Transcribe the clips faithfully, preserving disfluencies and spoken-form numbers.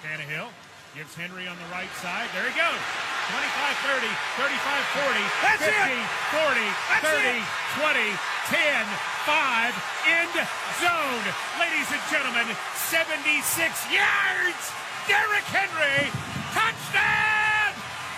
Tannehill gives Henry on the right side. There he goes. twenty-five thirty, thirty-five forty, fifty, forty, thirty, twenty, ten, five, end zone. Ladies and gentlemen, seventy-six yards. Derrick Henry, touchdown,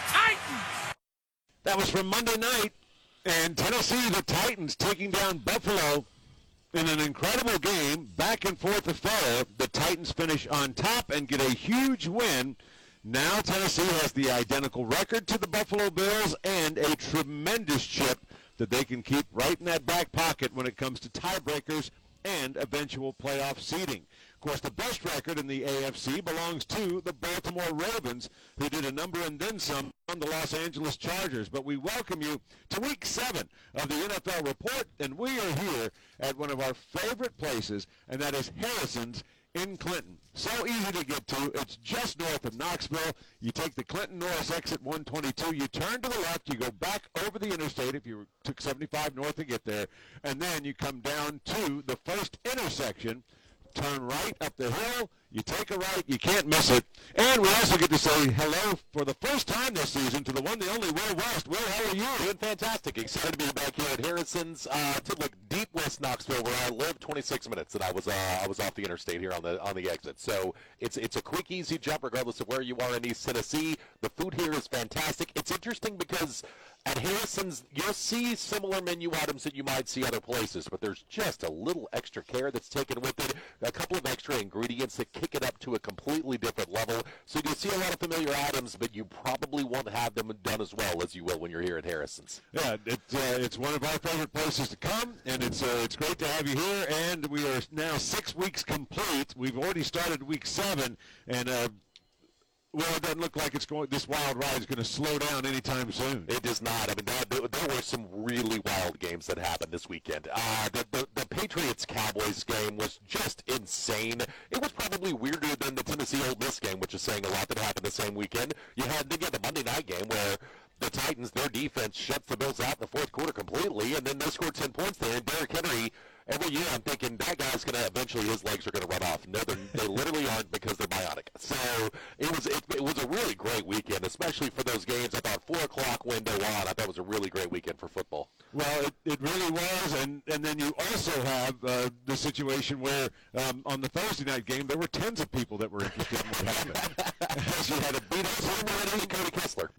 Titans. That was from Monday night, and Tennessee, the Titans, taking down Buffalo in an incredible game, back and forth affair. The Titans finish on top and get a huge win. Now Tennessee has the identical record to the Buffalo Bills and a tremendous chip that they can keep right in that back pocket when it comes to tiebreakers and eventual playoff seeding. Of course, the best record in the A F C belongs to the Baltimore Ravens, who did a number and then some on the Los Angeles Chargers. But we welcome you to week seven of the N F L Report, and we are here at one of our favorite places, and that is Harrison's in Clinton. So easy to get to. It's just north of Knoxville. You take the Clinton Norris exit one twenty-two. You turn to the left. You go back over the interstate if you took seventy-five north to get there. And then you come down to the first intersection. Turn right up the hill. You take a right. You can't miss it. And we also get to say hello for the first time this season to the one, the only Will West. Will, how are you? Doing fantastic. Excited to be back here at Harrison's. Uh, to look deep West Knoxville, where I live, twenty-six minutes, and I was uh, I was off the interstate here on the on the exit. So it's it's a quick, easy jump, regardless of where you are in East Tennessee. The food here is fantastic. It's interesting because at Harrison's, you'll see similar menu items that you might see other places, but there's just a little extra care that's taken with it, a couple of extra ingredients that kick it up to a completely different level. So you'll see a lot of familiar items, but you probably won't have them done as well as you will when you're here at Harrison's. Yeah, it, uh, it's one of our favorite places to come, and it's uh, it's great to have you here. And we are now six weeks complete. We've already started week seven, and uh, well, it doesn't look like it's going. This wild ride is going to slow down anytime soon. It does not. I mean, there, there were some really wild games that happened this weekend. Uh, the, the, the Patriots-Cowboys game was just insane. It was probably weirder than the Tennessee-Ole Miss game, which is saying a lot that happened the same weekend. You had to get the Monday night game where the Titans, their defense, shuts the Bills out in the fourth quarter completely, and then they scored ten points there. And Derrick Henry, every year I'm thinking that guy's going to eventually, his legs are going to run off. No, they literally aren't because they're bionic. So it was it, it was a really great weekend, especially for those games. I thought four o'clock window on, I thought it was a really great weekend for football. Well, it, it really was, and, and then you also have uh, the situation where um, on the Thursday night game, there were tens of people that were interested in what happened. As you had a beat-up Cody Kessler.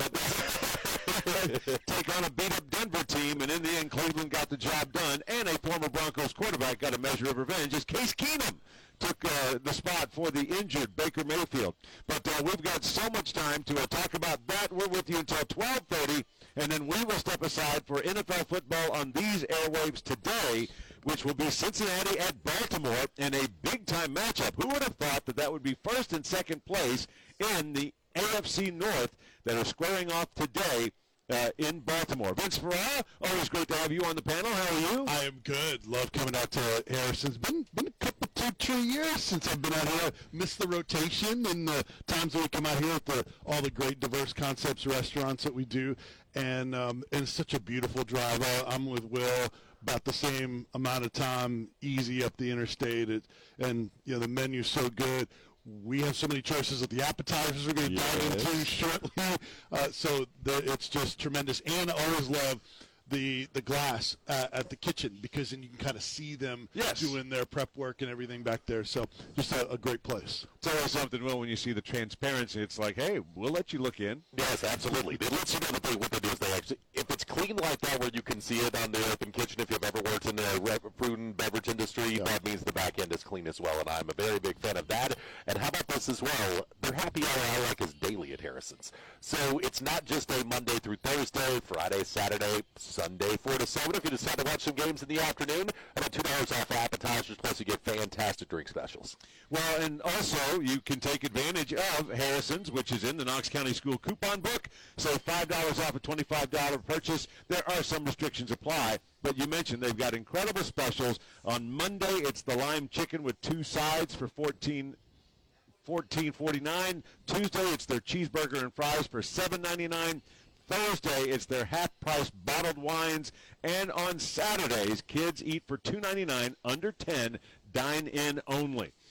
Take on a beat-up Denver team, and in the end, Cleveland got the job done, and a former Broncos quarterback got a measure of revenge as Case Keenum took uh, the spot for the injured Baker Mayfield. But uh, we've got so much time to uh, talk about that. We're with you until twelve thirty, and then we will step aside for N F L football on these airwaves today, which will be Cincinnati at Baltimore in a big-time matchup. Who would have thought that that would be first and second place in the A F C North that are squaring off today Uh, in Baltimore. Vince Ferrara, always great to have you on the panel. How are you? I am good. Love coming out to Harrison's. Been been a couple, two, three years since I've been out here. Missed the rotation and the times that we come out here with the, all the great diverse concepts restaurants that we do. And, um, and it's such a beautiful drive. I, I'm with Will. About the same amount of time, easy up the interstate. It, and, you know, the menu's so good. We have so many choices of the appetizers we're going to yes. dive into shortly. Uh, so the, it's just tremendous. And I always love the the glass uh, at the kitchen because then you can kind of see them yes. doing their prep work and everything back there. So just a, a great place. It's always something, Will, when you see the transparency. It's like, hey, we'll let you look in. Yes, absolutely. It lets you know what they, what they do is they actually, if it's clean like that where you can see it on the open kitchen, if you've ever worked in the food and beverage industry, yeah. that means the back end is clean as well, and I'm a very big fan of that. And how about this as well? Their happy hour I like is daily at Harrison's. So it's not just a Monday through Thursday, Friday, Saturday, Sunday, four to seven. If you decide to watch some games in the afternoon, about two dollars off appetizers, plus you get fantastic drink specials. Well, and also you can take advantage of Harrison's, which is in the Knox County School coupon book. Save five dollars off a twenty-five dollars purchase. There are some restrictions apply, but you mentioned they've got incredible specials. On Monday, it's the lime chicken with two sides for fourteen forty-nine. Tuesday, it's their cheeseburger and fries for seven ninety-nine. Thursday, it's their half-price bottled wines. And on Saturdays, kids eat for two ninety-nine, under ten, dine-in only.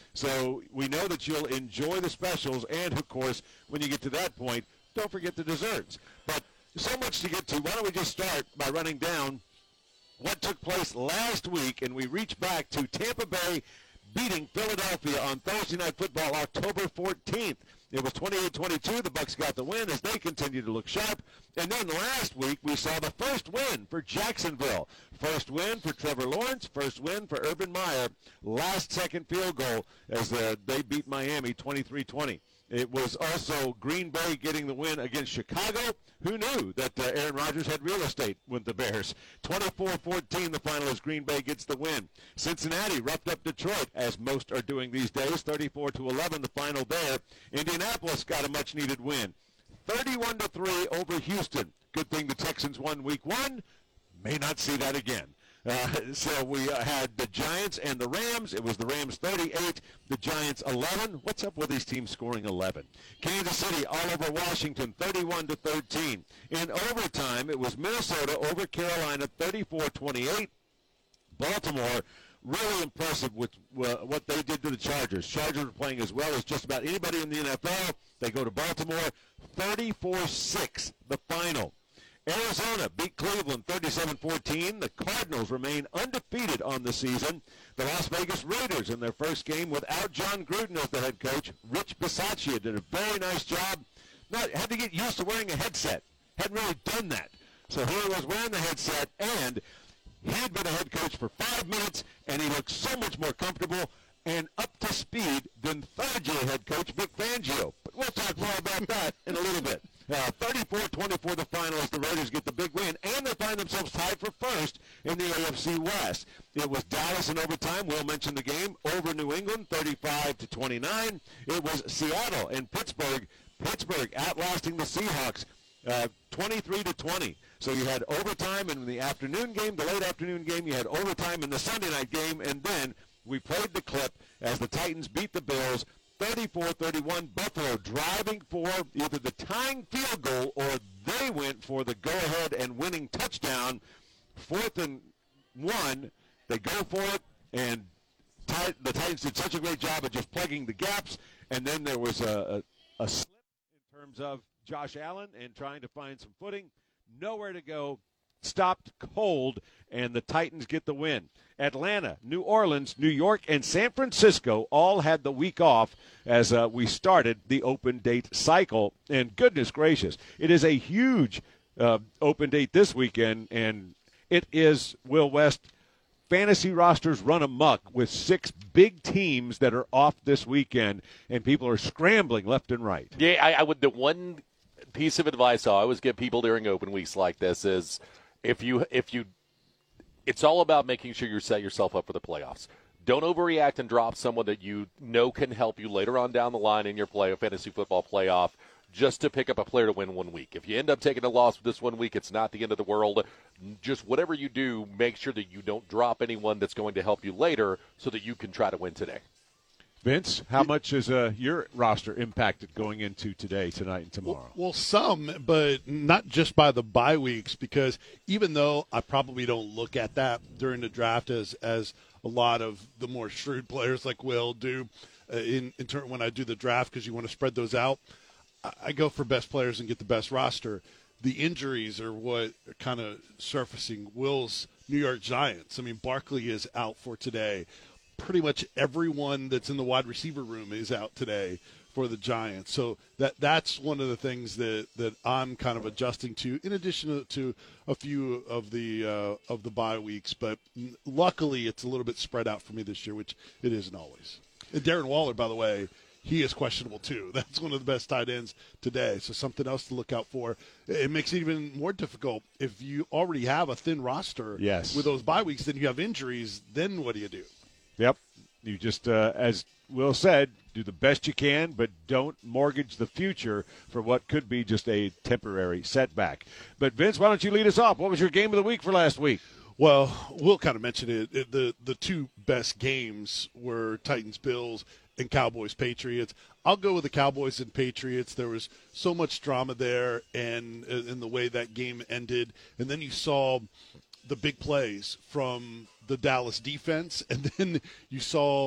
So we know that you'll enjoy the specials, and, of course, when you get to that point, don't forget the desserts. But so much to get to. Why don't we just start by running down what took place last week, and we reach back to Tampa Bay beating Philadelphia on Thursday Night Football, October fourteenth. It was twenty-eight twenty-two. The Bucs got the win as they continue to look sharp. And then last week, we saw the first win for Jacksonville. First win for Trevor Lawrence. First win for Urban Meyer. Last second field goal as uh, they beat Miami twenty-three twenty. It was also Green Bay getting the win against Chicago. Who knew that uh, Aaron Rodgers had real estate with the Bears? twenty-four fourteen, the final as Green Bay gets the win. Cincinnati roughed up Detroit, as most are doing these days, thirty-four to eleven, the final there. Indianapolis got a much-needed win, thirty-one to three over Houston. Good thing the Texans won week one. May not see that again. Uh, so we uh, had the Giants and the Rams. It was the Rams thirty-eight, the Giants eleven. What's up with these teams scoring eleven? Kansas City all over Washington, thirty-one to thirteen. In overtime, it was Minnesota over Carolina, thirty-four twenty-eight. Baltimore, really impressive with uh, what they did to the Chargers. Chargers were playing as well as just about anybody in the N F L. They go to Baltimore, thirty-four six, the final. Arizona beat Cleveland thirty-seven fourteen. The Cardinals remain undefeated on the season. The Las Vegas Raiders in their first game without John Gruden as the head coach. Rich Bisaccia did a very nice job. Not, had to get used to wearing a headset. Hadn't really done that. So here he was wearing the headset, and he had been a head coach for five minutes, and he looked so much more comfortable and up to speed than third-year head coach Vic Fangio. But we'll talk more about that in a little bit. Uh, thirty-four twenty-four the final as the Raiders get the big win, and they find themselves tied for first in the A F C West. It was Dallas in overtime. We'll mention the game over New England, thirty-five to twenty-nine. It was Seattle and Pittsburgh. Pittsburgh outlasting the Seahawks, uh, twenty-three to twenty. So you had overtime in the afternoon game, the late afternoon game. You had overtime in the Sunday night game, and then we played the clip as the Titans beat the Bills thirty-four thirty-one. Buffalo driving for either the tying field goal or they went for the go-ahead and winning touchdown. Fourth and one, they go for it, and tit- the Titans did such a great job of just plugging the gaps. And then there was a, a, a slip in terms of Josh Allen and trying to find some footing. Nowhere to go. Stopped cold, and the Titans get the win. Atlanta, New Orleans, New York, and San Francisco all had the week off as uh, we started the open date cycle. And goodness gracious, it is a huge uh, open date this weekend, and it is, Will West, fantasy rosters run amok with six big teams that are off this weekend, and people are scrambling left and right. Yeah, I, I would. The one piece of advice I always give people during open weeks like this is, if you if you, it's all about making sure you set yourself up for the playoffs. Don't overreact and drop someone that you know can help you later on down the line in your play fantasy football playoff just to pick up a player to win one week. If you end up taking a loss this one week, it's not the end of the world. Just whatever you do, make sure that you don't drop anyone that's going to help you later so that you can try to win today. Vince, how much is uh, your roster impacted going into today, tonight, and tomorrow? Well, well, some, but not just by the bye weeks, because even though I probably don't look at that during the draft as as a lot of the more shrewd players like Will do uh, in, in turn when I do the draft, because you want to spread those out, I, I go for best players and get the best roster. The injuries are what are kind of surfacing. Will's New York Giants. I mean, Barkley is out for today. Pretty much everyone that's in the wide receiver room is out today for the Giants. So that that's one of the things that, that I'm kind of adjusting to, in addition to, to a few of the uh, of the bye weeks. But luckily, it's a little bit spread out for me this year, which it isn't always. And Darren Waller, by the way, he is questionable too. That's one of the best tight ends today. So something else to look out for. It makes it even more difficult if you already have a thin roster. Yes. With those bye weeks, then you have injuries. Then what do you do? Yep. You just, uh, as Will said, do the best you can, but don't mortgage the future for what could be just a temporary setback. But, Vince, why don't you lead us off? What was your game of the week for last week? Well, Will kind of mentioned it. it the, the two best games were Titans-Bills and Cowboys-Patriots. I'll go with the Cowboys and Patriots. There was so much drama there and in the way that game ended. And then you saw the big plays from the Dallas defense, and then you saw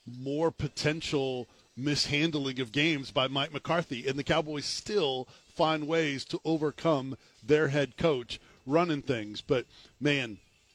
more potential mishandling of games by Mike McCarthy, and the Cowboys still find ways to overcome their head coach running things. But, man,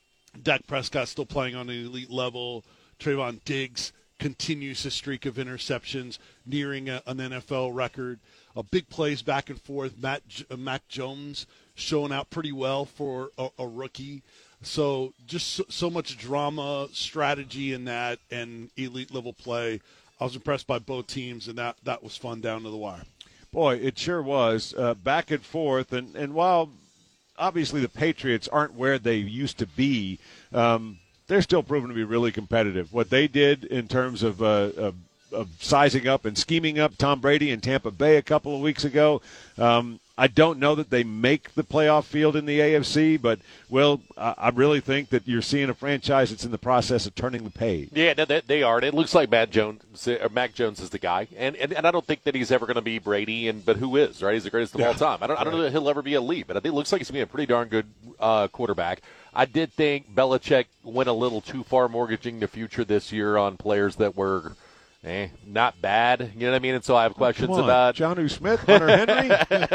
Dak Prescott still playing on an elite level. Trayvon Diggs continues his streak of interceptions, nearing a, an N F L record. A big plays back and forth. Matt uh, Mac Jones showing out pretty well for a, a rookie. So just so, so much drama, strategy in that, and elite level play. I was impressed by both teams, and that, that was fun down to the wire. Boy, it sure was. Uh, back and forth, and, and while obviously the Patriots aren't where they used to be, um, they're still proven to be really competitive. What they did in terms of, uh, of, of sizing up and scheming up Tom Brady in Tampa Bay a couple of weeks ago, um, I don't know that they make the playoff field in the A F C, but, Will, I, I really think that you're seeing a franchise that's in the process of turning the page. Yeah, no, they, they are. And it looks like Matt Jones, or Mac Jones is the guy. And, and and I don't think that he's ever going to be Brady, and but who is, right? He's the greatest of yeah. all time. I don't, I don't know that he'll ever be elite, but I think it looks like he's going to be a pretty darn good uh, quarterback. I did think Belichick went a little too far mortgaging the future this year on players that were – Eh, not bad, you know what I mean? And so I have questions oh, about Jonnu Smith, Hunter Henry,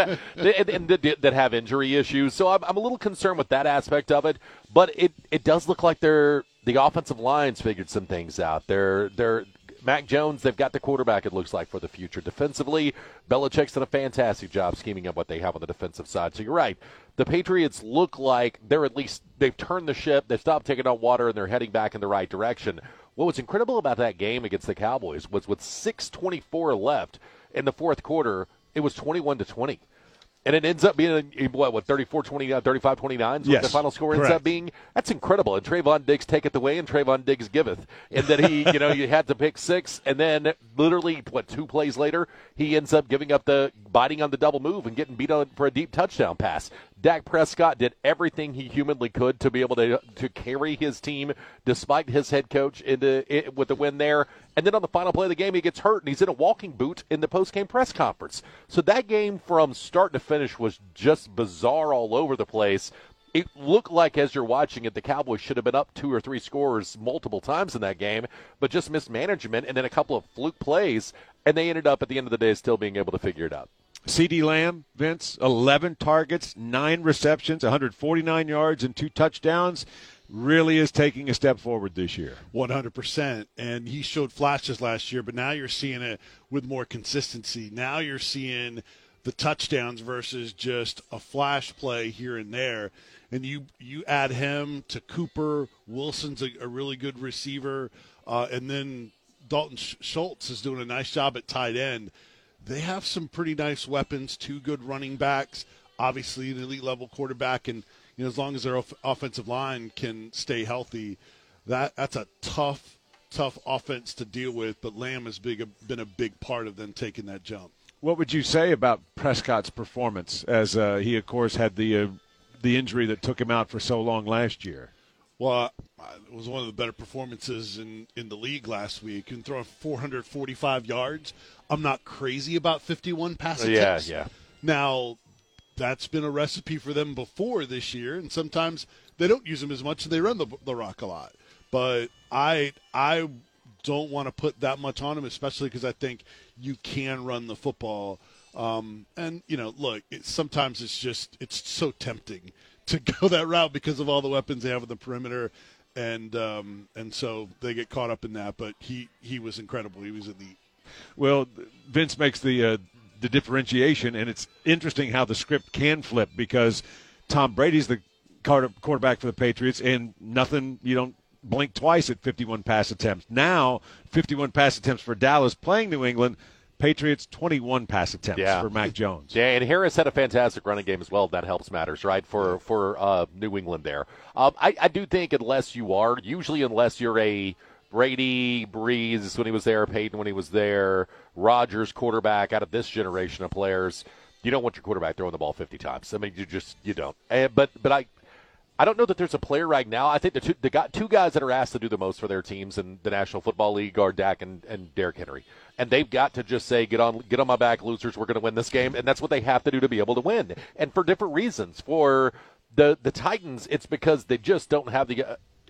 and, and that, that have injury issues. So I'm, I'm a little concerned with that aspect of it. But it, it does look like they're the offensive line's figured some things out. They're they're Mac Jones. They've got the quarterback. It looks like for the future. Defensively, Belichick's done a fantastic job scheming up what they have on the defensive side. So you're right. The Patriots look like they're at least they've turned the ship. They've stopped taking on water, and they're heading back in the right direction. What was incredible about that game against the Cowboys was with six twenty-four left in the fourth quarter, it was twenty-one to twenty. And it ends up being, what, what thirty-four twenty-nine, thirty-five twenty-nine is what yes, the final score ends correct. up being? That's incredible. And Trayvon Diggs taketh away, and Trayvon Diggs giveth. And then he, you know, you had to pick six, and then literally, what, two plays later, he ends up giving up the, biting on the double move and getting beat on for a deep touchdown pass. Dak Prescott did everything he humanly could to be able to to carry his team despite his head coach into it, with the win there. And then on the final play of the game, he gets hurt, and he's in a walking boot in the post-game press conference. So that game from start to finish was just bizarre all over the place. It looked like, as you're watching it, the Cowboys should have been up two or three scores multiple times in that game, but just mismanagement and then a couple of fluke plays, and they ended up at the end of the day still being able to figure it out. CeeDee Lamb, Vince, eleven targets, nine receptions, one hundred forty-nine yards, and two touchdowns. Really is taking a step forward this year. one hundred percent. And he showed flashes last year, but now you're seeing it with more consistency. Now you're seeing the touchdowns versus just a flash play here and there. And you, you add him to Cooper. Wilson's a, a really good receiver. Uh, and then Dalton Schultz is doing a nice job at tight end. They have some pretty nice weapons, two good running backs, obviously an elite level quarterback, and you know, as long as their off- offensive line can stay healthy, that that's a tough, tough offense to deal with. But Lamb has big, been a big part of them taking that jump. What would you say about Prescott's performance, as uh, he, of course, had the uh, the injury that took him out for so long last year? Well, it was one of the better performances in, in the league last week. And throwing four hundred forty-five yards. I'm not crazy about fifty-one pass attempts. Yeah, yeah. Now, that's been a recipe for them before this year, and sometimes they don't use them as much, and they run the, the rock a lot. But I I don't want to put that much on him, especially because I think you can run the football. Um, and, you know, look, it, sometimes it's just it's so tempting to go that route because of all the weapons they have on the perimeter, and um, and so they get caught up in that. But he, he was incredible. He was elite. Well, Vince makes the uh, the differentiation, and it's interesting how the script can flip because Tom Brady's the quarterback for the Patriots, and nothing, you don't blink twice at fifty-one pass attempts. Now, fifty-one pass attempts for Dallas playing New England. Patriots, twenty-one pass attempts yeah. for Mac Jones. Yeah, and Harris had a fantastic running game as well. That helps matters, right, for for uh, New England there. Um, I, I do think unless you are, usually unless you're a Brady, Breeze when he was there, Peyton when he was there, Rodgers quarterback out of this generation of players, you don't want your quarterback throwing the ball fifty times. I mean, you just you don't. And, but but I I don't know that there's a player right now. I think the two the got two guys that are asked to do the most for their teams in the National Football League are Dak and, and Derrick Henry. And they've got to just say, get on get on my back, losers, we're going to win this game. And that's what they have to do to be able to win. And for different reasons. For the, the Titans, it's because they just don't have the uh, –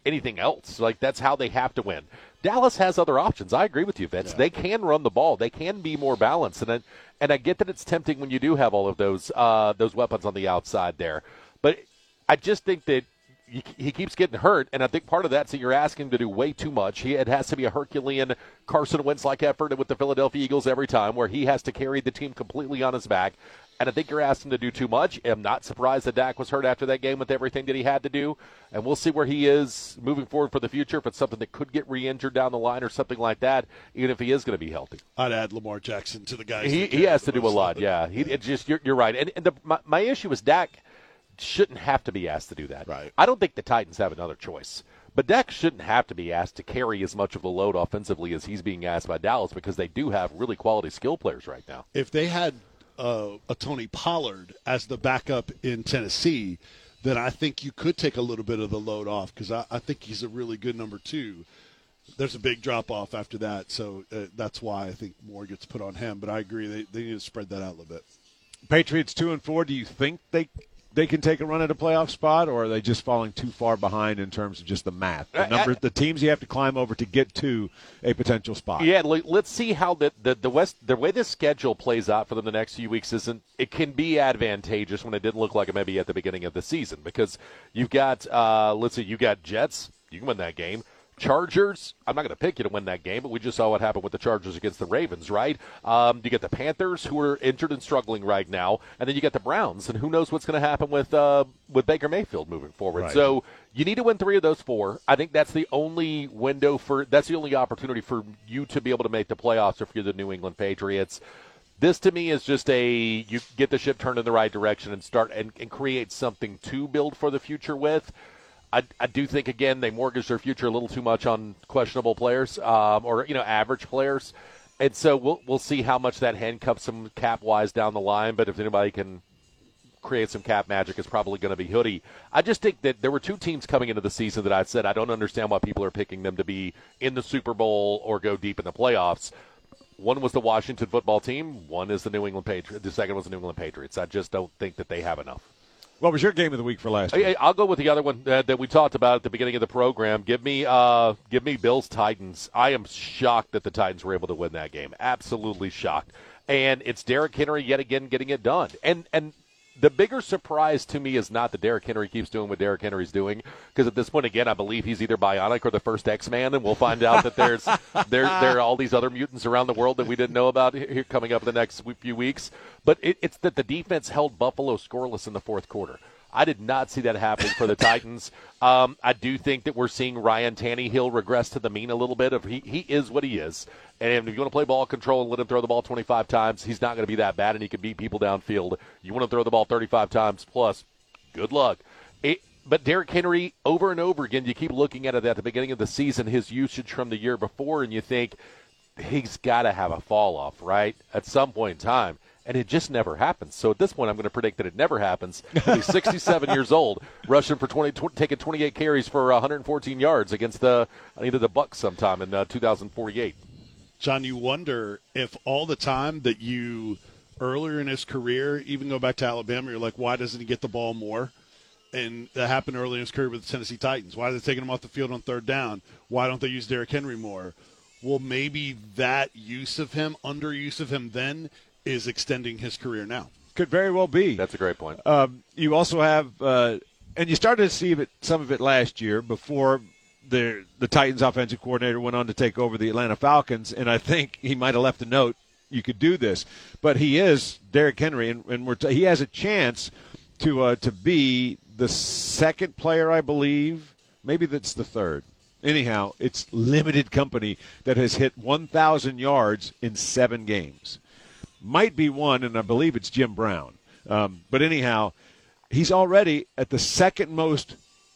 anything else. Like, that's how they have to win. Dallas has other options. I agree with you, Vince. Yeah. They can run the ball. They can be more balanced. And I, and I get that it's tempting when you do have all of those uh, those weapons on the outside there. But I just think that he, he keeps getting hurt, and I think part of that's that you're asking him to do way too much. He, it has to be a Herculean Carson Wentz-like effort with the Philadelphia Eagles every time, where he has to carry the team completely on his back. And I think you're asking him to do too much. I'm not surprised that Dak was hurt after that game with everything that he had to do. And we'll see where he is moving forward for the future, if it's something that could get re-injured down the line or something like that, even if he is going to be healthy. I'd add Lamar Jackson to the guys. He, he has to do a lot, yeah. He, it just you're, you're right. And, and the, my, my issue is Dak shouldn't have to be asked to do that. Right. I don't think the Titans have another choice. But Dak shouldn't have to be asked to carry as much of the load offensively as he's being asked by Dallas, because they do have really quality skill players right now. If they had uh, a Tony Pollard as the backup in Tennessee, then I think you could take a little bit of the load off, because I, I think he's a really good number two. There's a big drop-off after that, so uh, that's why I think more gets put on him. But I agree, they, they need to spread that out a little bit. Patriots two and four, do you think they they can take a run at a playoff spot, or are they just falling too far behind in terms of just the math, the number, the teams you have to climb over to get to a potential spot? Yeah, let's see how the the, the West the way the schedule plays out for them the next few weeks. Isn't it can be advantageous when it didn't look like it maybe at the beginning of the season, because you've got uh, let's see, you got Jets, you can win that game. Chargers, I'm not going to pick you to win that game, but we just saw what happened with the Chargers against the Ravens, right? Um, you get the Panthers, who are injured and struggling right now, and then you get the Browns, and who knows what's going to happen with uh, with Baker Mayfield moving forward. Right. So you need to win three of those four. I think that's the only window for – that's the only opportunity for you to be able to make the playoffs if you're the New England Patriots. This, to me, is just a – you get the ship turned in the right direction and start and, and create something to build for the future with. I, I do think, again, they mortgage their future a little too much on questionable players um, or, you know, average players. And so we'll we'll see how much that handcuffs them cap-wise down the line. But if anybody can create some cap magic, it's probably going to be Hoodie. I just think that there were two teams coming into the season that I said I don't understand why people are picking them to be in the Super Bowl or go deep in the playoffs. One was the Washington football team. One is the New England Patriots. The second was the New England Patriots. I just don't think that they have enough. What was your game of the week for last week? I'll go with the other one that, that we talked about at the beginning of the program. Give me uh, give me Bills Titans. I am shocked that the Titans were able to win that game. Absolutely shocked. And it's Derrick Henry yet again getting it done. And and the bigger surprise to me is not that Derrick Henry keeps doing what Derrick Henry's doing, because at this point, again, I believe he's either bionic or the first X-Man, and we'll find out that there's there there are all these other mutants around the world that we didn't know about here coming up in the next few weeks. But it, it's that the defense held Buffalo scoreless in the fourth quarter. I did not see that happening for the Titans. Um, I do think that we're seeing Ryan Tannehill regress to the mean a little bit. Of he, he is what he is. And if you want to play ball control and let him throw the ball twenty-five times, he's not going to be that bad, and he can beat people downfield. You want to throw the ball thirty-five times plus, good luck. It, but Derrick Henry, over and over again, you keep looking at it at the beginning of the season, his usage from the year before, and you think he's got to have a fall off, right, at some point in time. And it just never happens. So at this point, I'm going to predict that it never happens. He's sixty-seven years old, rushing for twenty, twenty, taking twenty-eight carries for one hundred fourteen yards against the either the Bucs sometime in uh, two thousand forty-eight. John, you wonder if all the time that you earlier in his career, even go back to Alabama, you're like, why doesn't he get the ball more? And that happened early in his career with the Tennessee Titans. Why are they taking him off the field on third down? Why don't they use Derrick Henry more? Well, maybe that use of him, underuse of him then, is extending his career now. Could very well be. That's a great point. Um, you also have, uh, and you started to see it, some of it last year before the the Titans offensive coordinator went on to take over the Atlanta Falcons, and I think he might have left a note, you could do this. But he is Derrick Henry, and, and we're t- he has a chance to uh, to be the second player, I believe. Maybe that's the third. Anyhow, it's limited company that has hit one thousand yards in seven games. Might be one, and I believe it's Jim Brown. Um, but anyhow, he's already at the second most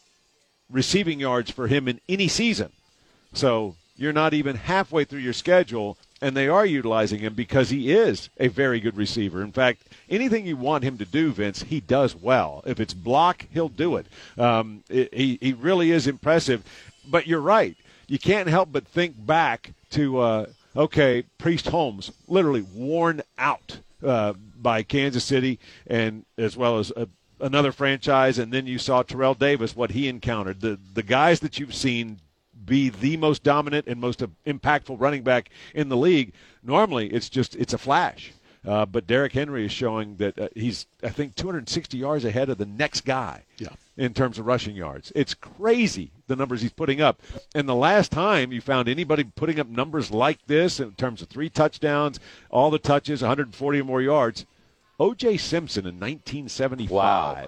receiving yards for him in any season. So you're not even halfway through your schedule, and they are utilizing him because he is a very good receiver. In fact, anything you want him to do, Vince, he does well. If it's block, he'll do it. Um, it he, he really is impressive. But you're right. You can't help but think back to uh, – okay, Priest Holmes, literally worn out uh, by Kansas City, and as well as a, another franchise, and then you saw Terrell Davis, what he encountered. The the guys that you've seen be the most dominant and most impactful running back in the league, normally it's just it's a flash. Uh, but Derrick Henry is showing that uh, he's, I think, two hundred sixty yards ahead of the next guy yeah. in terms of rushing yards. It's crazy, the numbers he's putting up. And the last time you found anybody putting up numbers like this in terms of three touchdowns, all the touches, one hundred forty or more yards, O J Simpson in nineteen seventy-five. Wow.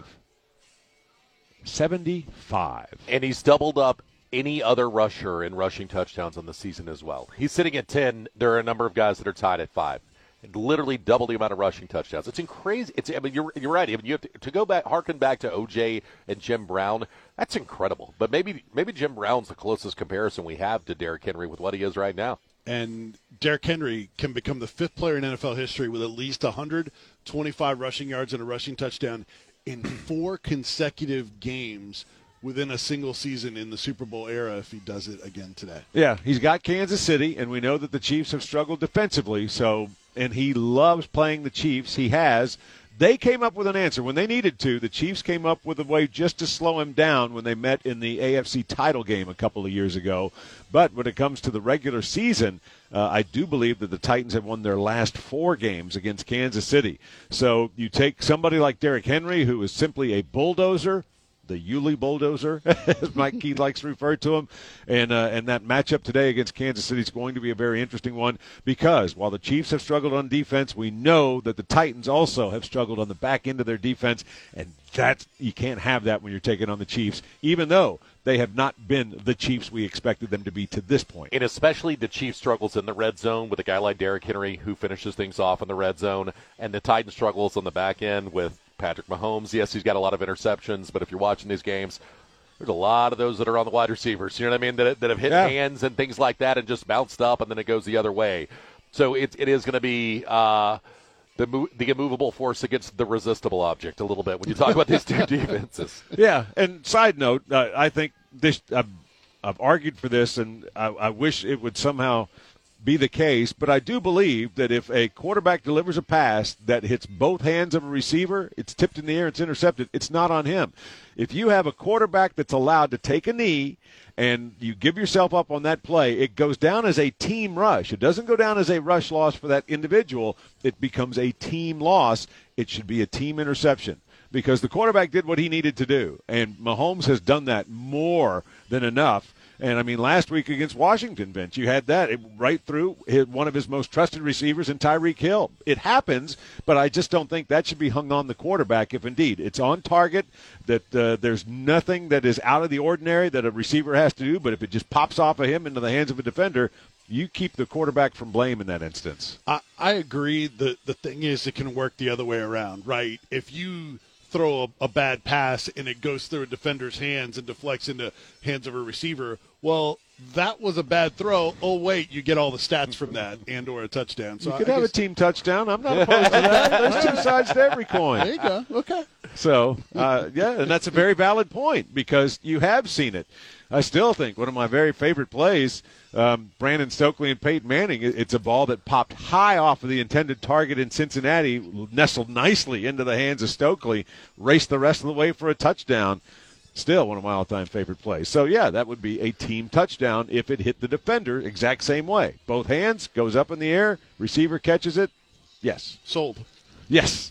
seventy-five. And he's doubled up any other rusher in rushing touchdowns on the season as well. He's sitting at ten. There are a number of guys that are tied at five. Literally double the amount of rushing touchdowns. It's crazy. It's. I mean, you're you're right. I mean, you have to, to go back, harken back to O J and Jim Brown. That's incredible. But maybe maybe Jim Brown's the closest comparison we have to Derrick Henry with what he is right now. And Derrick Henry can become the fifth player in N F L history with at least one hundred twenty-five rushing yards and a rushing touchdown in four consecutive games within a single season in the Super Bowl era if he does it again today. Yeah, he's got Kansas City, and we know that the Chiefs have struggled defensively, so and he loves playing the Chiefs. He has. They came up with an answer. When they needed to, the Chiefs came up with a way just to slow him down when they met in the A F C title game a couple of years ago. But when it comes to the regular season, uh, I do believe that the Titans have won their last four games against Kansas City. So you take somebody like Derrick Henry, who is simply a bulldozer, the Yulee bulldozer, as Mike Keith likes to refer to him. And uh, and that matchup today against Kansas City is going to be a very interesting one because while the Chiefs have struggled on defense, we know that the Titans also have struggled on the back end of their defense, and that's, you can't have that when you're taking on the Chiefs, even though they have not been the Chiefs we expected them to be to this point. And especially the Chiefs' struggles in the red zone with a guy like Derrick Henry who finishes things off in the red zone, and the Titans' struggles on the back end with Patrick Mahomes. Yes, he's got a lot of interceptions, but if you're watching these games, there's a lot of those that are on the wide receivers, you know what I mean, that, that have hit yeah. hands and things like that and just bounced up, and then it goes the other way. So it, it is going to be uh, the mo- the immovable force against the resistible object a little bit when you talk about these two defenses. Yeah, and side note, uh, I think this I've, I've argued for this, and I, I wish it would somehow be the case, but I do believe that if a quarterback delivers a pass that hits both hands of a receiver, it's tipped in the air, it's intercepted, it's not on him. If you have a quarterback that's allowed to take a knee and you give yourself up on that play, it goes down as a team rush. It doesn't go down as a rush loss for that individual. It becomes a team loss. It should be a team interception because the quarterback did what he needed to do, and Mahomes has done that more than enough. And, I mean, last week against Washington, Vince, you had that right through one of his most trusted receivers in Tyreek Hill. It happens, but I just don't think that should be hung on the quarterback if, indeed, it's on target, that uh, there's nothing that is out of the ordinary that a receiver has to do, but if it just pops off of him into the hands of a defender, you keep the quarterback from blame in that instance. I, I agree. The, the thing is it can work the other way around, right? If you throw a, a bad pass and it goes through a defender's hands and deflects into hands of a receiver, well, that was a bad throw. Oh, wait, you get all the stats from that and or a touchdown. So you could I have guess, a team touchdown. I'm not opposed to that. There's two sides to every coin. There you go. Okay. So, uh, yeah, and that's a very valid point because you have seen it. I still think one of my very favorite plays, um, Brandon Stokely and Peyton Manning, it's a ball that popped high off of the intended target in Cincinnati, nestled nicely into the hands of Stokely, raced the rest of the way for a touchdown. Still one of my all-time favorite plays. So, yeah, that would be a team touchdown if it hit the defender exact same way. Both hands, goes up in the air, receiver catches it. Yes. Sold. Yes.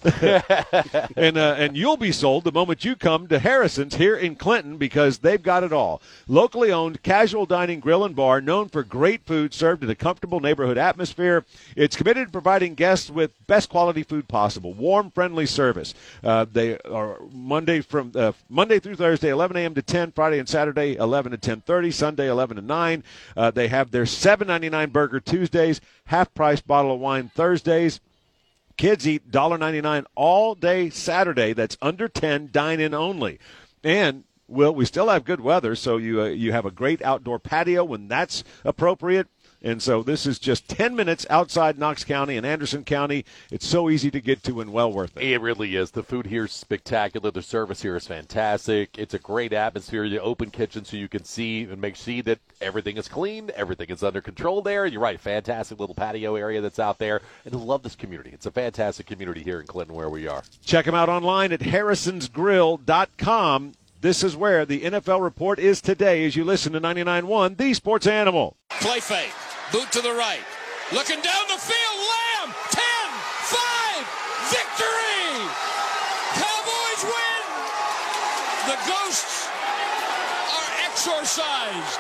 and uh, and you'll be sold the moment you come to Harrison's here in Clinton because they've got it all. Locally owned casual dining grill and bar known for great food served in a comfortable neighborhood atmosphere. It's committed to providing guests with best quality food possible, warm, friendly service. Uh, they are Monday from uh, Monday through Thursday, eleven a.m. to ten, Friday and Saturday, eleven to ten thirty, Sunday, eleven to nine. Uh, they have their seven ninety-nine burger Tuesdays, half-price bottle of wine Thursdays. Kids eat one dollar ninety-nine all day Saturday. That's under ten, dine-in only. And, well, we still have good weather, so you uh, you have a great outdoor patio when that's appropriate. And so this is just ten minutes outside Knox County and Anderson County. It's so easy to get to and well worth it. It really is. The food here is spectacular. The service here is fantastic. It's a great atmosphere. The open kitchen so you can see and make sure that everything is clean, everything is under control there. You're right, fantastic little patio area that's out there. And I love this community. It's a fantastic community here in Clinton where we are. Check them out online at harrisons grill dot com. This is where the N F L report is today as you listen to ninety-nine point one, The Sports Animal. Play fake. Boot to the right. Looking down the field. Lamb. ten, five. Victory. Cowboys win. The ghosts are exorcised.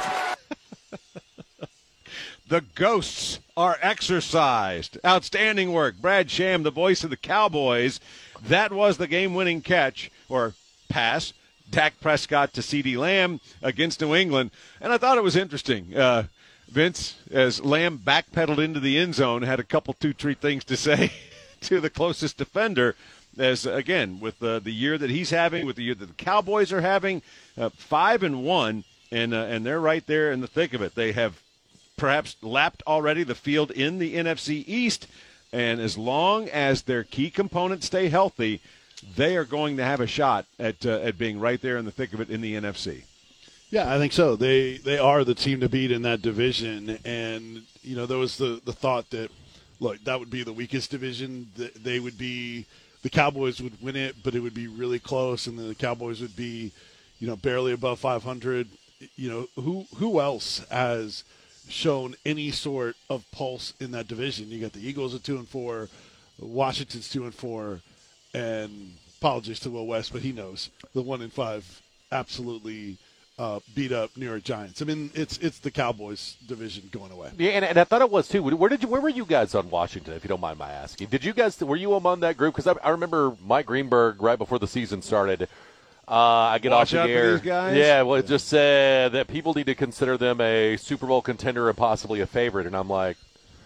The ghosts are exorcised. Outstanding work. Brad Sham, the voice of the Cowboys. That was the game-winning catch, or pass. Dak Prescott to CeeDee Lamb against New England. And I thought it was interesting. Uh, Vince, as Lamb backpedaled into the end zone, had a couple, two, three things to say to the closest defender. As, again, with uh, the year that he's having, with the year that the Cowboys are having, uh, five and one, and uh, and they're right there in the thick of it. They have perhaps lapped already the field in the N F C East, and as long as their key components stay healthy, they are going to have a shot at uh, at being right there in the thick of it in the N F C. Yeah, I think so. They they are the team to beat in that division, and you know there was the, the thought that look that would be the weakest division. They would be the Cowboys would win it, but it would be really close, and the Cowboys would be you know barely above five hundred. You know who who else has shown any sort of pulse in that division? You got the Eagles at two and four, Washington's two and four, and apologies to Will West, but he knows the one and five absolutely. Uh, beat up New York Giants. I mean, it's it's the Cowboys division going away. Yeah, and, and I thought it was too. Where did you? Where were you guys on Washington? If you don't mind my asking, did you guys? Were you among that group? Because I, I remember Mike Greenberg right before the season started. Uh, I get Watch off out the for air. these guys? Yeah, well, it just said that people need to consider them a Super Bowl contender and possibly a favorite. And I'm like,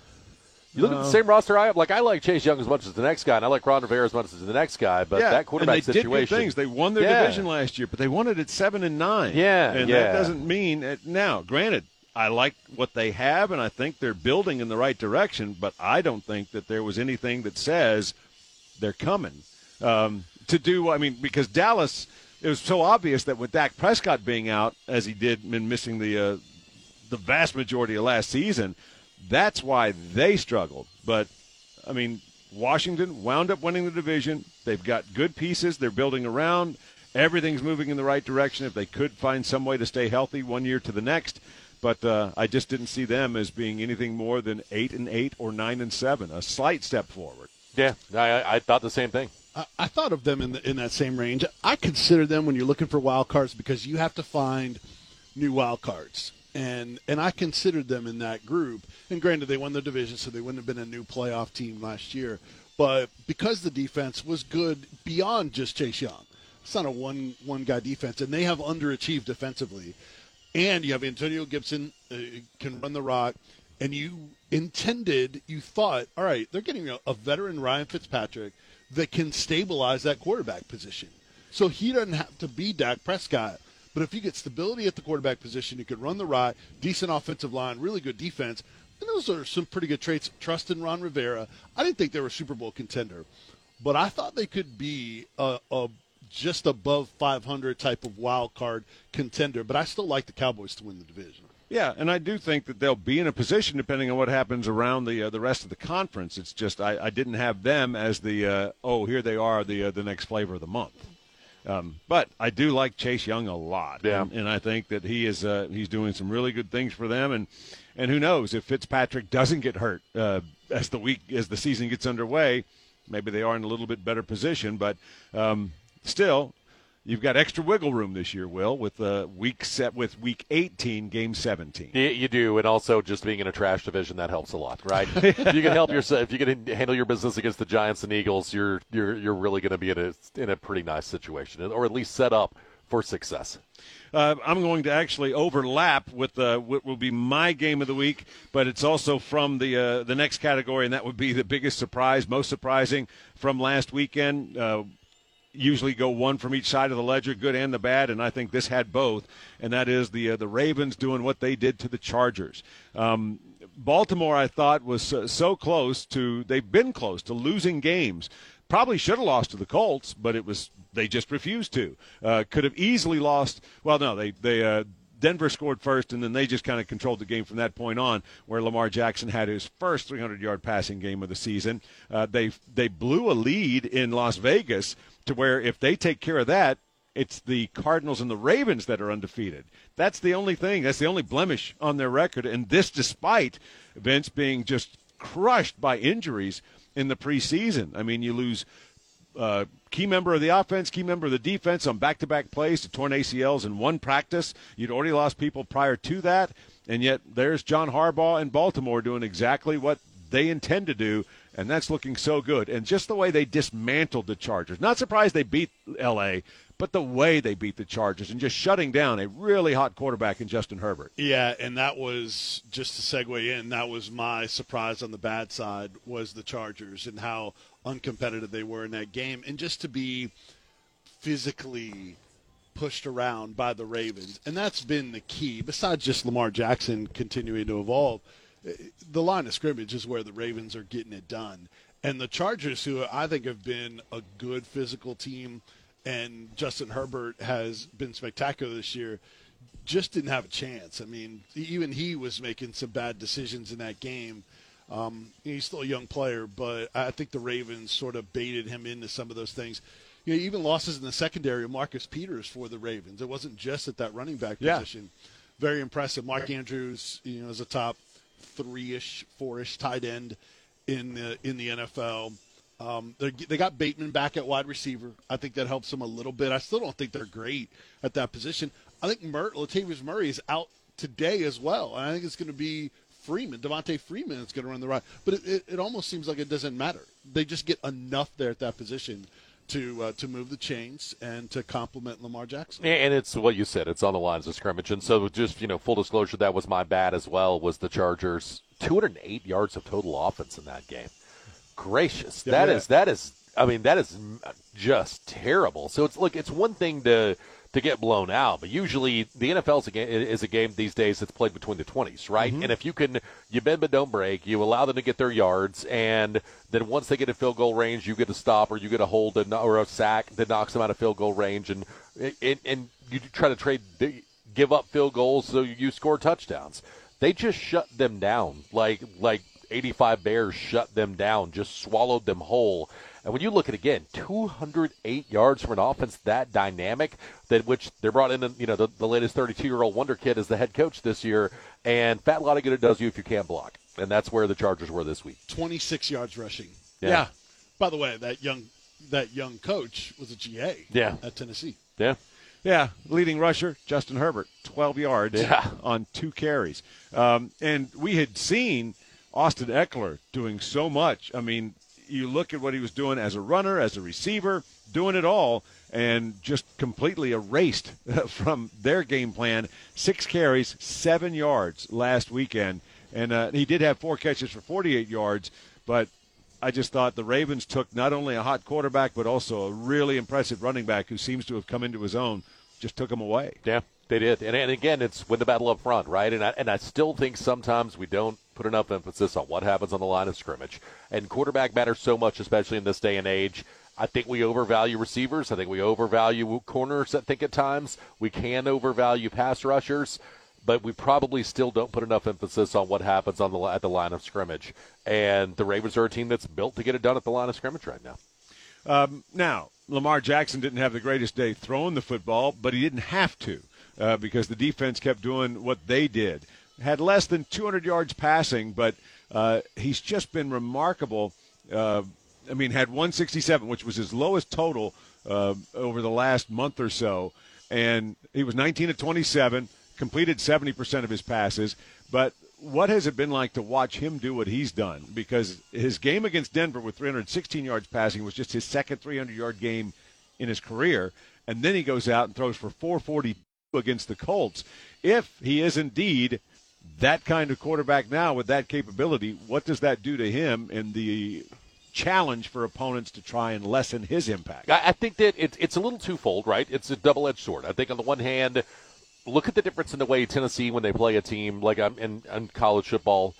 you look No. at the same roster I have. Like I like Chase Young as much as the next guy, and I like Ron Rivera as much as the next guy. But yeah, that quarterback and they situation, did good things. They won their Yeah. division last year, but they won it at seven and nine. Yeah, and yeah. that doesn't mean it, now. Granted, I like what they have, and I think they're building in the right direction. But I don't think that there was anything that says they're coming um, to do. I mean, because Dallas, it was so obvious that with Dak Prescott being out as he did and missing the uh, the vast majority of last season, that's why they struggled. But I mean, Washington wound up winning the division. They've got good pieces. They're building around. Everything's moving in the right direction. If they could find some way to stay healthy one year to the next, but uh, I just didn't see them as being anything more than eight and eight or nine and seven. A slight step forward. yeah, I, I thought the same thing. I, I thought of them in the, in that same range. I consider them when you're looking for wild cards because you have to find new wild cards. And and I considered them in that group. And granted, they won the division, so they wouldn't have been a new playoff team last year. But because the defense was good beyond just Chase Young, it's not a one one guy defense, and they have underachieved defensively. And you have Antonio Gibson uh, can run the rock, and you intended, you thought, all right, they're getting a, a veteran Ryan Fitzpatrick that can stabilize that quarterback position. So he doesn't have to be Dak Prescott. But if you get stability at the quarterback position, you could run the rock, decent offensive line, really good defense, and those are some pretty good traits. Trust in Ron Rivera. I didn't think they were a Super Bowl contender, but I thought they could be a, a just above five hundred type of wild card contender. But I still like the Cowboys to win the division. Yeah, and I do think that they'll be in a position, depending on what happens around the uh, the rest of the conference. It's just I, I didn't have them as the uh, oh here they are the uh, the next flavor of the month. Um, but I do like Chase Young a lot, yeah. and, and I think that he is uh, he's doing some really good things for them. And, and who knows if Fitzpatrick doesn't get hurt uh, as the week as the season gets underway, maybe they are in a little bit better position. But um, still, you've got extra wiggle room this year, Will, with uh, week set with week eighteen, game seventeen. You, you do, and also just being in a trash division that helps a lot, right? If you can help yourself, if you can handle your business against the Giants and Eagles, you're you're you're really going to be in a in a pretty nice situation, or at least set up for success. Uh, I'm going to actually overlap with uh, what will be my game of the week, but it's also from the uh, the next category, and that would be the biggest surprise, most surprising from last weekend. Uh, usually go one from each side of the ledger, good and the bad, and I think this had both, and that is the uh, the Ravens doing what they did to the Chargers. Um, Baltimore, I thought, was uh, so close to – they've been close to losing games. Probably should have lost to the Colts, but it was they just refused to. Uh, could have easily lost – well, no, they, they uh, – Denver scored first, and then they just kind of controlled the game from that point on, where Lamar Jackson had his first three hundred yard passing game of the season. Uh, they they blew a lead in Las Vegas to where if they take care of that, it's the Cardinals and the Ravens that are undefeated. That's the only thing. That's the only blemish on their record, and this despite Vince being just crushed by injuries in the preseason. I mean, you lose uh, key member of the offense, key member of the defense on back-to-back plays to torn A C Ls in one practice. You'd already lost people prior to that, and yet there's John Harbaugh in Baltimore doing exactly what they intend to do, and that's looking so good. And just the way they dismantled the Chargers. Not surprised they beat L A, but the way they beat the Chargers and just shutting down a really hot quarterback in Justin Herbert. Yeah, and that was, just to segue in, that was my surprise on the bad side, was the Chargers and how uncompetitive they were in that game. And just to be physically pushed around by the Ravens. And that's been the key, besides just Lamar Jackson continuing to evolve. The line of scrimmage is where the Ravens are getting it done. And the Chargers, who I think have been a good physical team, and Justin Herbert has been spectacular this year, just didn't have a chance. I mean, even he was making some bad decisions in that game. Um, he's still a young player, but I think the Ravens sort of baited him into some of those things. You know, even losses in the secondary of Marcus Peters for the Ravens. It wasn't just at that running back yeah. position. Very impressive. Mark Andrews, you know, is a top three-ish, four-ish tight end in the in the N F L. Um, they got Bateman back at wide receiver. I think that helps them a little bit. I still don't think they're great at that position. I think Mur- Latavius Murray is out today as well, and I think it's going to be Freeman, Devontae Freeman is going to run the right. But it, it, it almost seems like it doesn't matter. They just get enough there at that position to uh, to move the chains and to complement Lamar Jackson. And it's what you said. It's on the lines of scrimmage. And so just, you know, full disclosure, that was my bad as well, was the Chargers. two hundred eight yards of total offense in that game. Gracious. Yeah, that yeah. is, that is, I mean, that is just terrible. So it's, look, it's one thing to to get blown out, but usually the N F L is a game, is a game these days that's played between the twenties, right? Mm-hmm. And if you can, you bend but don't break, you allow them to get their yards, and then once they get a field goal range, you get a stop or you get a hold and, or a sack that knocks them out of field goal range, and and, and you try to trade, give up field goals so you score touchdowns. They just shut them down, like like eighty-five Bears shut them down, just swallowed them whole. And when you look at, again, two hundred eight yards from an offense that dynamic, that which they brought in, you know, the, the latest thirty-two-year-old wonder kid as the head coach this year, and fat lot of good it does you if you can't block. And that's where the Chargers were this week. twenty-six yards rushing. Yeah. yeah. By the way, that young that young coach was a G A yeah. at Tennessee. Yeah. Yeah, leading rusher, Justin Herbert, twelve yards yeah. on two carries. Um, and we had seen Austin Eckler doing so much. I mean, you look at what he was doing as a runner, as a receiver, doing it all, and just completely erased from their game plan. Six carries, seven yards last weekend. And uh, he did have four catches for forty-eight yards, but I just thought the Ravens took not only a hot quarterback, but also a really impressive running back who seems to have come into his own, just took him away. Yeah, they did. And, and again, it's win the battle up front, right? And I, and I still think sometimes we don't put enough emphasis on what happens on the line of scrimmage. And quarterback matters so much, especially in this day and age. I think we overvalue receivers. I think we overvalue corners, I think, at times. We can overvalue pass rushers. But we probably still don't put enough emphasis on what happens on the at the line of scrimmage. And the Ravens are a team that's built to get it done at the line of scrimmage right now. Um, now, Lamar Jackson didn't have the greatest day throwing the football, but he didn't have to uh, because the defense kept doing what they did. Had less than two hundred yards passing, but uh, he's just been remarkable. Uh, I mean, had one sixty-seven, which was his lowest total uh, over the last month or so. And he was nineteen of twenty-seven, completed seventy percent of his passes. But what has it been like to watch him do what he's done? Because his game against Denver with three hundred sixteen yards passing was just his second three hundred yard game in his career. And then he goes out and throws for four forty-two against the Colts. If he is indeed that kind of quarterback now with that capability, what does that do to him in the challenge for opponents to try and lessen his impact? I think that it's, it's a little twofold, right? It's a double-edged sword. I think on the one hand, look at the difference in the way Tennessee, when they play a team like um, in, in college football,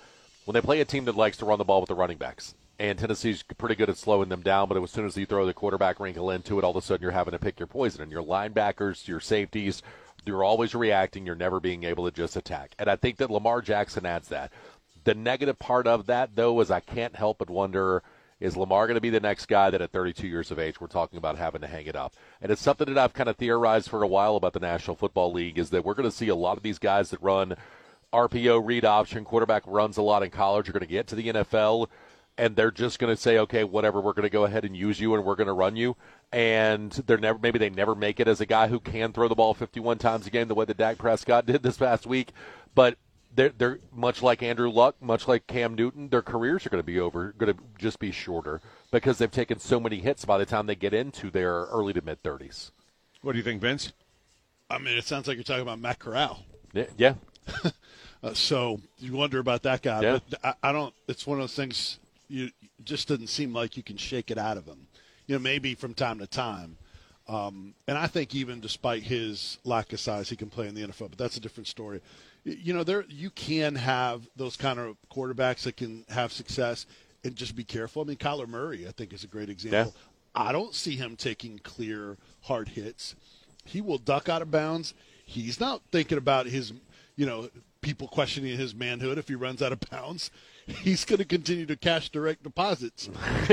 when they play a team that likes to run the ball with the running backs. And Tennessee's pretty good at slowing them down, but as soon as you throw the quarterback wrinkle into it, all of a sudden you're having to pick your poison. And your linebackers, your safeties, you're always reacting. You're never being able to just attack. And I think that Lamar Jackson adds that. The negative part of that, though, is I can't help but wonder, is Lamar going to be the next guy that at thirty-two years of age we're talking about having to hang it up? And it's something that I've kind of theorized for a while about the National Football League, is that we're going to see a lot of these guys that run R P O, read option, quarterback runs a lot in college are going to get to the N F L, and they're just going to say, okay, whatever, we're going to go ahead and use you and we're going to run you. And they're never maybe they never make it as a guy who can throw the ball fifty-one times a game the way that Dak Prescott did this past week. But they're, they're much like Andrew Luck, much like Cam Newton, their careers are going to be over, going to just be shorter because they've taken so many hits by the time they get into their early to mid-thirties. What do you think, Vince? I mean, it sounds like you're talking about Matt Corral. Yeah. yeah. uh, so you wonder about that guy. Yeah. But I, I don't – it's one of those things you it just doesn't seem like you can shake it out of him. You know, maybe from time to time. Um, and I think even despite his lack of size, he can play in the N F L. But that's a different story. You know, there you can have those kind of quarterbacks that can have success and just be careful. I mean, Kyler Murray, I think, is a great example. Yeah. I don't see him taking clear, hard hits. He will duck out of bounds. He's not thinking about his, you know, people questioning his manhood if he runs out of bounds. He's going to continue to cash direct deposits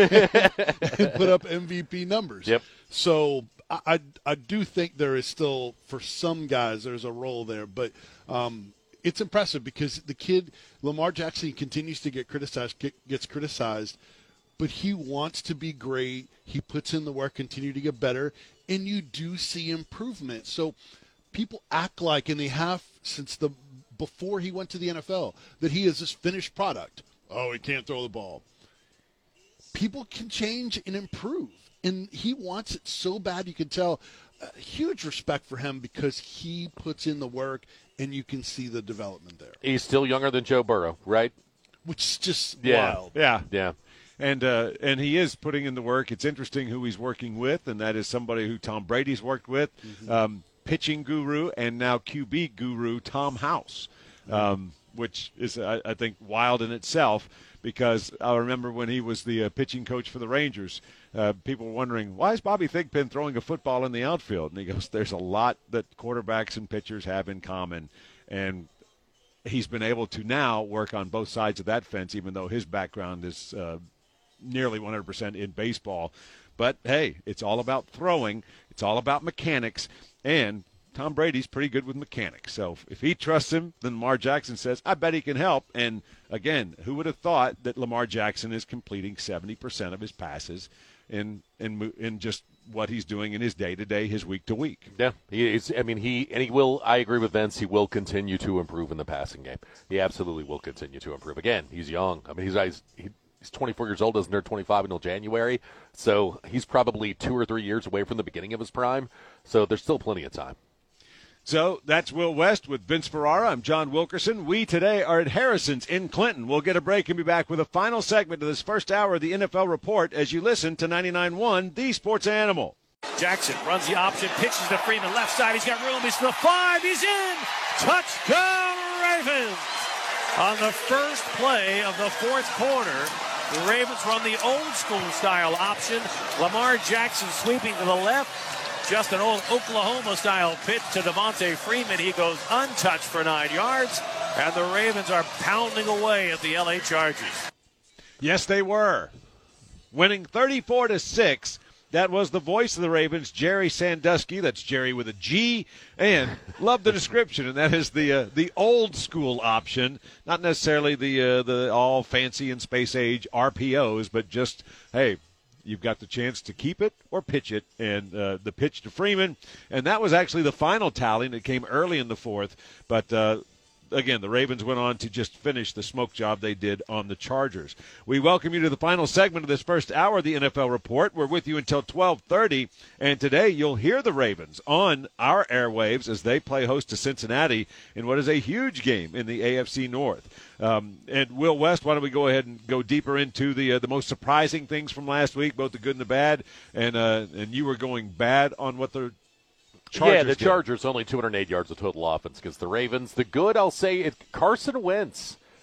and put up M V P numbers. Yep. So I, I do think there is still, for some guys, there's a role there. But um, it's impressive because the kid, Lamar Jackson, continues to get criticized, get, gets criticized, but he wants to be great. He puts in the work, continue to get better, and you do see improvement. So people act like, and they have since the before he went to the N F L, that he is this finished product. Oh, he can't throw the ball. People can change and improve, and he wants it so bad. You can tell uh, huge respect for him because he puts in the work, and you can see the development there. He's still younger than Joe Burrow, right? Which is just yeah. wild. Yeah. Yeah. And uh, and he is putting in the work. It's interesting who he's working with, and that is somebody who Tom Brady's worked with, mm-hmm. um, pitching guru, and now Q B guru Tom House, um, which is, I, I think, wild in itself because I remember when he was the uh, pitching coach for the Rangers, uh, people were wondering, why is Bobby Thigpen throwing a football in the outfield? And he goes, there's a lot that quarterbacks and pitchers have in common, and he's been able to now work on both sides of that fence, even though his background is uh, nearly one hundred percent in baseball. But, hey, it's all about throwing. It's all about mechanics. And Tom Brady's pretty good with mechanics. So if he trusts him, then Lamar Jackson says, I bet he can help. And, again, who would have thought that Lamar Jackson is completing seventy percent of his passes in in, in just what he's doing in his day-to-day, his week-to-week. Yeah, he is. I mean, he and he will. I agree with Vince. He will continue to improve in the passing game. He absolutely will continue to improve. Again, he's young. I mean, he's he's, he's twenty-four years old. Doesn't turn twenty-five until January. So he's probably two or three years away from the beginning of his prime. So there's still plenty of time. So that's Will West with Vince Ferrara. I'm John Wilkerson. We today are at Harrison's in Clinton. We'll get a break and be back with a final segment of this first hour of the N F L Report as you listen to ninety-nine point one, The Sports Animal. Jackson runs the option, pitches to Freeman, left side. He's got room. He's to the five. He's in. Touchdown, Ravens. On the first play of the fourth quarter, the Ravens run the old school style option. Lamar Jackson sweeping to the left. Just an old Oklahoma-style pitch to Devontae Freeman. He goes untouched for nine yards, and the Ravens are pounding away at the L A Chargers. Yes, they were. Winning thirty-four to six. That was the voice of the Ravens, Jerry Sandusky. That's Jerry with a G. And love the description, and that is the uh, the old school option, not necessarily the uh, the all fancy and space age R P Os, but just, hey, you've got the chance to keep it or pitch it, and uh, the pitch to Freeman. And that was actually the final tally, and it came early in the fourth. But, uh, again, the Ravens went on to just finish the smoke job they did on the Chargers. We welcome you to the final segment of this first hour of the N F L Report. We're with you until twelve thirty, and today you'll hear the Ravens on our airwaves as they play host to Cincinnati in what is a huge game in the A F C North. Um, and Will West, why don't we go ahead and go deeper into the uh, the most surprising things from last week, both the good and the bad, and uh, and you were going bad on what the Chargers yeah, the did. Chargers only two hundred eight yards of total offense against the Ravens. The good, I'll say, it, Carson Wentz.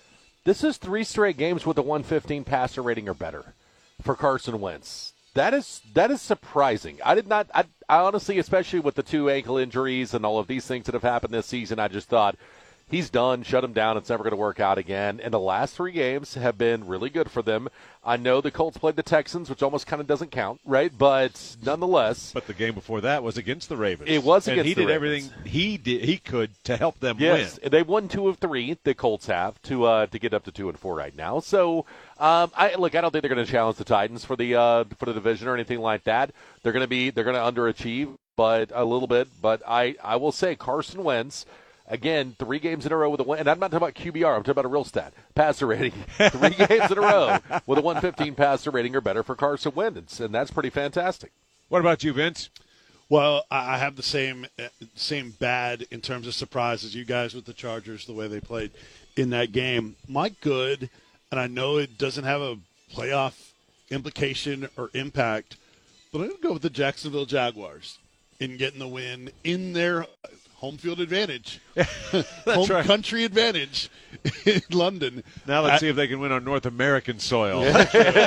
This is three straight games with a one fifteen passer rating or better for Carson Wentz. That is that is surprising. I did not. I, I honestly, especially with the two ankle injuries and all of these things that have happened this season, I just thought he's done. Shut him down. It's never going to work out again. And the last three games have been really good for them. I know the Colts played the Texans, which almost kind of doesn't count, right? But nonetheless, but the game before that was against the Ravens. It was and against he the did Ravens. everything he did he could to help them yes, win. They won two of three. The Colts have to uh, to get up to two and four right now. So, um, I look. I don't think they're going to challenge the Titans for the uh, for the division or anything like that. They're going to be they're going to underachieve, but a little bit. But I I will say Carson Wentz. Again, three games in a row with a win. And I'm not talking about Q B R. I'm talking about a real stat. Passer rating. Three games in a row with a one fifteen passer rating or better for Carson Wentz. And that's pretty fantastic. What about you, Vince? Well, I have the same same bad in terms of surprise as you guys with the Chargers, the way they played in that game. My good, and I know it doesn't have a playoff implication or impact, but I'm going to go with the Jacksonville Jaguars in getting the win in their home field advantage, home right. country advantage in London. Now let's At, see if they can win on North American soil. Yeah.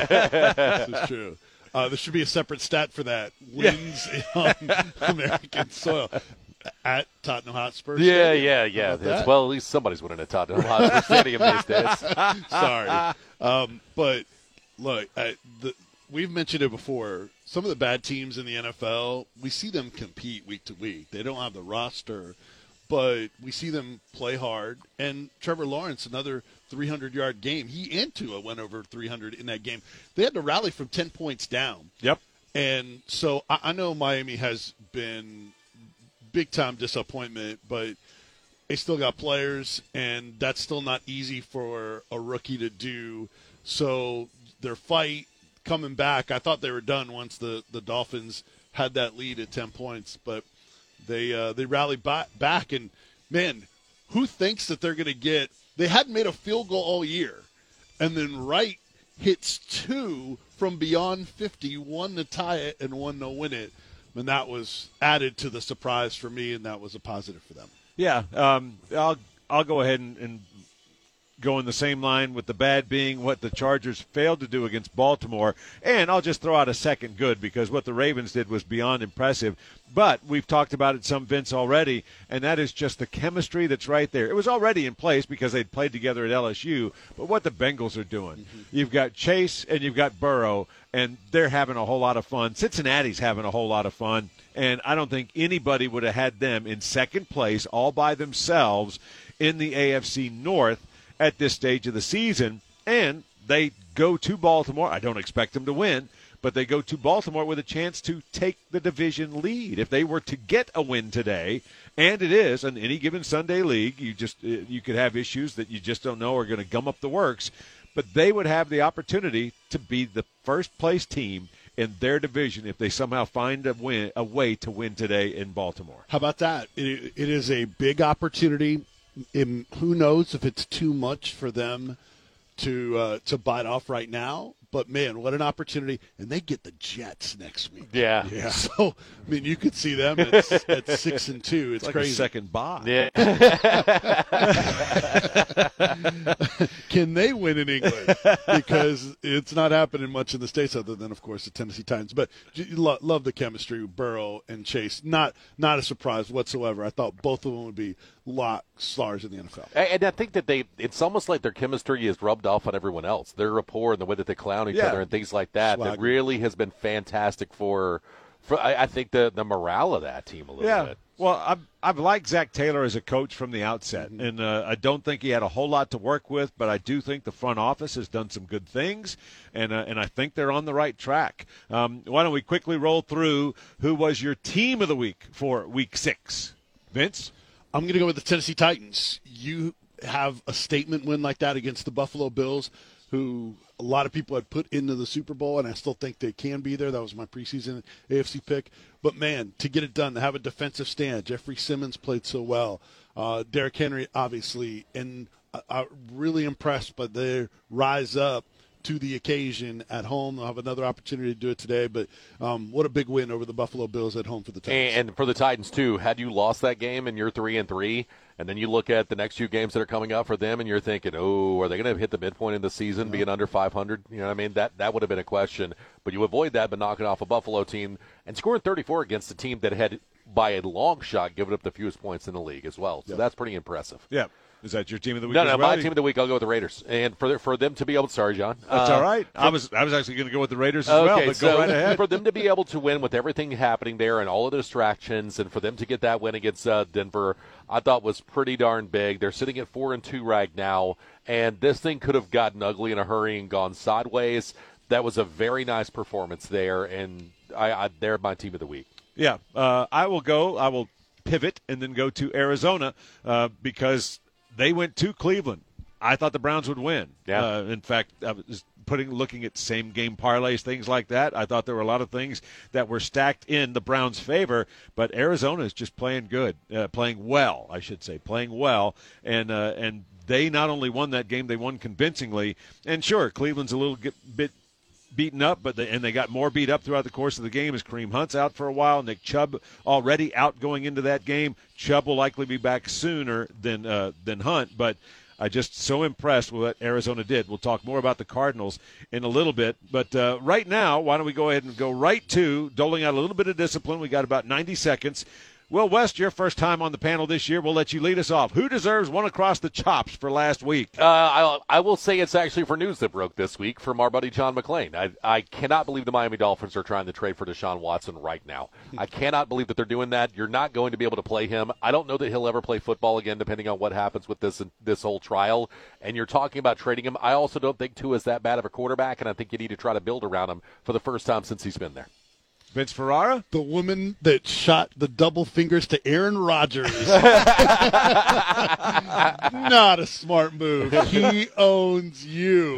This is true. Uh, there should be a separate stat for that. Wins on American soil at Tottenham Hotspur. Yeah, Stadium. yeah, yeah. How about that? Well, at least somebody's winning at Tottenham Hotspur Stadium these days. Sorry. Um, but, look, I, the, we've mentioned it before. Some of the bad teams in the N F L, we see them compete week to week. They don't have the roster, but we see them play hard. And Trevor Lawrence, another three hundred yard game. He and Tua went over three hundred in that game. They had to rally from ten points down. Yep. And so I, I know Miami has been big-time disappointment, but they still got players, and that's still not easy for a rookie to do. So their fight coming back, I thought they were done once the, the Dolphins had that lead at ten points, but they uh, they rallied back, back. And, man, who thinks that they're going to get – they hadn't made a field goal all year, and then Wright hits two from beyond fifty, one to tie it and one to win it. And that was added to the surprise for me, and that was a positive for them. Yeah, um, I'll I'll go ahead and, and go in the same line with the bad being what the Chargers failed to do against Baltimore. And I'll just throw out a second good because what the Ravens did was beyond impressive. But we've talked about it some, Vince, already, and that is just the chemistry that's right there. It was already in place because they'd played together at L S U, but what the Bengals are doing. Mm-hmm. You've got Chase and you've got Burrow, and they're having a whole lot of fun. Cincinnati's having a whole lot of fun, and I don't think anybody would have had them in second place all by themselves in the A F C North at this stage of the season. And they go to Baltimore. I don't expect them to win, but they go to Baltimore with a chance to take the division lead. If they were to get a win today, and it is in any given Sunday league, you just you could have issues that you just don't know are going to gum up the works, but they would have the opportunity to be the first place team in their division if they somehow find a win, a way to win today in Baltimore. How about that? It, it is a big opportunity. In, who knows if it's too much for them to uh, to bite off right now? But, man, what an opportunity. And they get the Jets next week. Yeah. Yeah. So, I mean, you could see them at, at six and two. It's, it's like crazy. a second bye. Yeah. Can they win in England? Because it's not happening much in the States other than, of course, the Tennessee Titans. But love, love the chemistry, Burrow and Chase. Not not a surprise whatsoever. I thought both of them would be lock stars in the N F L. And I think that they, it's almost like their chemistry is rubbed off on everyone else. Their rapport and the way that they clown each Yeah. other and things like that, Swagger. that really has been fantastic for, for I, I think, the, the morale of that team a little Yeah. bit. Well, I've, I've liked Zach Taylor as a coach from the outset, Mm-hmm. and uh, I don't think he had a whole lot to work with, but I do think the front office has done some good things, and uh, and I think they're on the right track. Um, why don't we quickly roll through who was your team of the week for week six? Vince? I'm going to go with the Tennessee Titans. You have a statement win like that against the Buffalo Bills, who a lot of people had put into the Super Bowl, and I still think they can be there. That was my preseason A F C pick. But, man, to get it done, to have a defensive stand. Jeffrey Simmons played so well. Uh, Derrick Henry, obviously. And I, I'm really impressed by their rise up to the occasion at home. They'll have another opportunity to do it today, but um, what a big win over the Buffalo Bills at home for the Titans. And, and for the Titans, too, had you lost that game and you're three and three, and then you look at the next few games that are coming up for them, and you're thinking, oh, are they going to hit the midpoint in the season, no. being under five hundred? You know what I mean? That that would have been a question. But you avoid that by knocking off a Buffalo team and scoring thirty-four against a team that had, by a long shot, given up the fewest points in the league as well. So yeah. that's pretty impressive. Yeah. Is that your team of the week? No, as no, well? my team of the week. I'll go with the Raiders, and for for them to be able, sorry, John, that's uh, all right. I was I was actually going to go with the Raiders as okay, well, but so go right ahead. For them to be able to win with everything happening there and all of the distractions, and for them to get that win against uh, Denver, I thought was pretty darn big. They're sitting at four and two right now, and this thing could have gotten ugly in a hurry and gone sideways. That was a very nice performance there, and I, I they're my team of the week. Yeah, uh, I will go. I will pivot and then go to Arizona uh, because they went to Cleveland. I thought the Browns would win. Yeah. Uh, in fact, I was putting looking at same game parlays, things like that. I thought there were a lot of things that were stacked in the Browns' favor, but Arizona is just playing good, uh, playing well, I should say, playing well, and uh, and they not only won that game, they won convincingly. And sure, Cleveland's a little bit beaten up, but they, and they got more beat up throughout the course of the game as Kareem Hunt's out for a while. Nick Chubb already out going into that game. Chubb will likely be back sooner than uh, than Hunt, but I just so impressed with what Arizona did. We'll talk more about the Cardinals in a little bit, but uh, right now, why don't we go ahead and go right to doling out a little bit of discipline. We got about ninety seconds. Will West, your first time on the panel this year. We'll let you lead us off. Who deserves one across the chops for last week? Uh, I, I will say it's actually for news that broke this week from our buddy John McClain. I, I cannot believe the Miami Dolphins are trying to trade for Deshaun Watson right now. I cannot believe that they're doing that. You're not going to be able to play him. I don't know that he'll ever play football again, depending on what happens with this this whole trial. And you're talking about trading him. I also don't think Tua is that bad of a quarterback, and I think you need to try to build around him for the first time since he's been there. Vince Ferrara? The woman that shot the double fingers to Aaron Rodgers. Not a smart move. He owns you.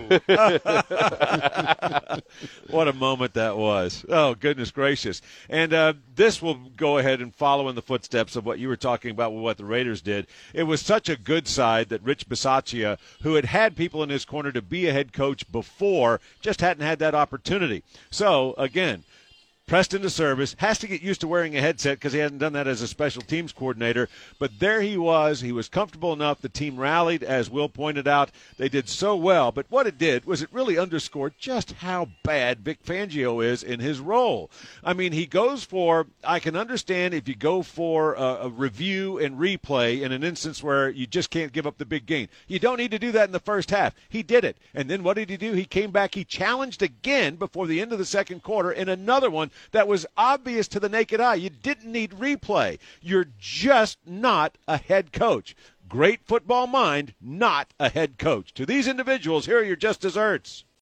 What a moment that was. Oh, goodness gracious. And uh, this will go ahead and follow in the footsteps of what you were talking about with what the Raiders did. It was such a good side that Rich Bisaccia, who had had people in his corner to be a head coach before, just hadn't had that opportunity. So, again, pressed into service, has to get used to wearing a headset because he hasn't done that as a special teams coordinator. But there he was. He was comfortable enough. The team rallied, as Will pointed out. They did so well. But what it did was it really underscored just how bad Vic Fangio is in his role. I mean, he goes for, I can understand if you go for a, a review and replay in an instance where you just can't give up the big gain. You don't need to do that in the first half. He did it. And then what did he do? He came back. He challenged again before the end of the second quarter in another one that was obvious to the naked eye. You didn't need replay. You're just not a head coach. Great football mind, not a head coach. To these individuals, here are your just desserts.